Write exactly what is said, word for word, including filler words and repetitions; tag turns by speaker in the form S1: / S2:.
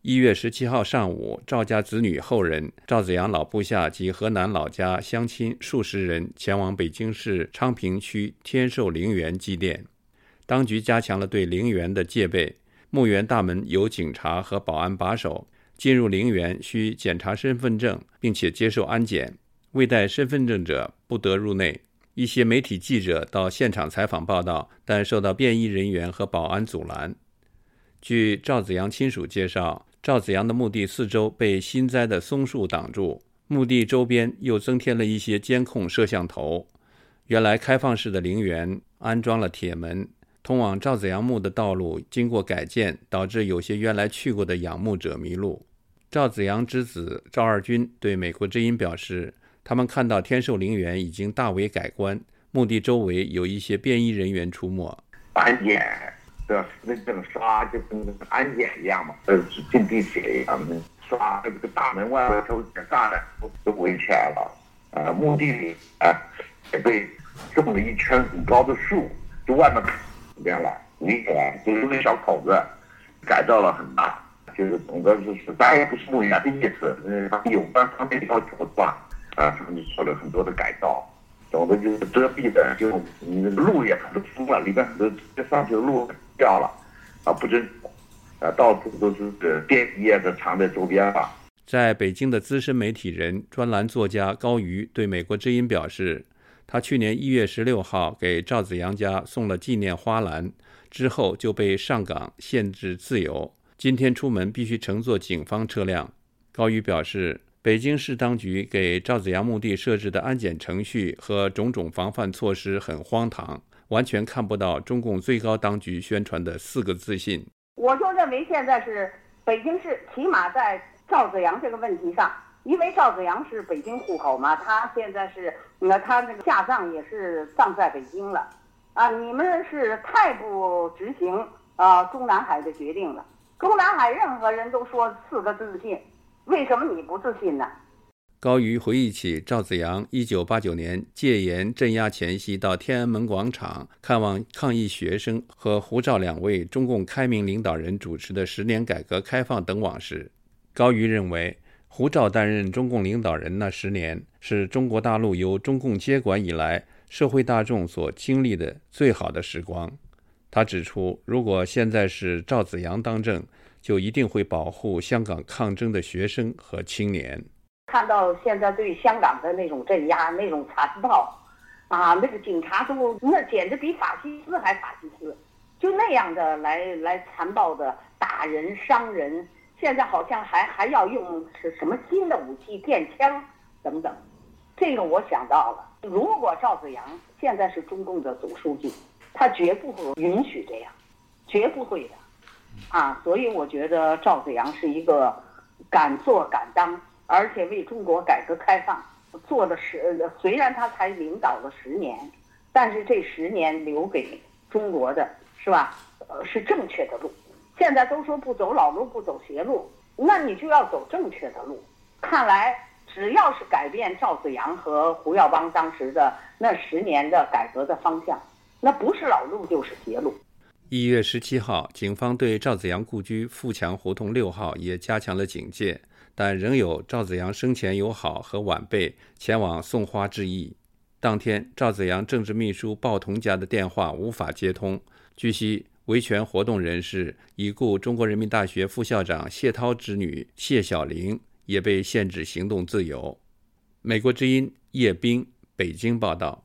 S1: 一月十七号上午，赵家子女后人、赵子阳老部下及河南老家乡亲数十人前往北京市昌平区天寿陵园祭奠。当局加强了对陵园的戒备，墓园大门有警察和保安把守，进入陵园需检查身份证，并且接受安检，未带身份证者不得入内。一些媒体记者到现场采访报道，但受到便衣人员和保安阻拦。据赵子阳亲属介绍，赵子阳的墓地四周被新栽的松树挡住，墓地周边又增添了一些监控摄像头。原来开放式的陵园安装了铁门，通往赵子阳墓的道路经过改建，导致有些原来去过的仰慕者迷路。赵子阳之子赵二军对美国之音表示，他们看到天寿陵园已经大为改观，墓地周围有一些便衣人员出没。
S2: 安检的那个刷就跟安检一样嘛，呃，进地铁一样的刷，这个大门外面都检查的都围起来了。呃，墓地里啊、呃、也被种了一圈很高的树，就外面里边了，围起来就是那小口子改造了很大，就是总的就是当然不是墓园的意思，嗯，有关方面要求的话。啊，他们就做了很多的改造，总的就是遮蔽的，就你那个路也很多封了，里边很多这上去的路掉了，啊，不准，啊，到处都是电梯啊，都藏在周边吧。
S1: 在北京的资深媒体人、专栏作家高瑜对美国之音表示，他去年一月十六号给赵子阳家送了纪念花篮，之后就被上岗限制自由，今天出门必须乘坐警方车辆。高瑜表示，北京市当局给赵子阳墓地设置的安检程序和种种防范措施很荒唐，完全看不到中共最高当局宣传的四个自信。
S3: 我就认为现在是北京市起码在赵子阳这个问题上，因为赵子阳是北京户口嘛，他现在是那他那个下葬也是葬在北京了啊！你们是太不执行啊中南海的决定了。中南海任何人都说四个自信。为什么你不自信呢？
S1: 高瑜回忆起赵子阳一九八九年戒严镇压前夕到天安门广场看望抗议学生和胡赵两位中共开明领导人主持的十年改革开放等往事。高瑜认为，胡赵担任中共领导人那十年是中国大陆由中共接管以来社会大众所经历的最好的时光。他指出，如果现在是赵子阳当政，就一定会保护香港抗争的学生和青年。
S3: 看到现在对香港的那种镇压、那种残暴啊，那个警察都那简直比法西斯还法西斯，就那样的来来残暴的打人、伤人。现在好像还还要用是什么新的武器、电枪等等。这个我想到了，如果赵子阳现在是中共的总书记，他绝不会允许这样，绝不会的。啊，所以我觉得赵子阳是一个敢做敢当，而且为中国改革开放做了十，虽然他才领导了十年，但是这十年留给中国的是吧？呃，是正确的路。现在都说不走老路不走邪路，那你就要走正确的路。看来只要是改变赵子阳和胡耀邦当时的那十年的改革的方向，那不是老路就是邪路。
S1: 一月十七号，警方对赵子阳故居富强胡同六号也加强了警戒，但仍有赵子阳生前友好和晚辈前往送花致意。当天，赵子阳政治秘书鲍同家的电话无法接通。据悉，维权活动人士已故中国人民大学副校长谢涛之女谢小玲也被限制行动自由。美国之音叶冰北京报道。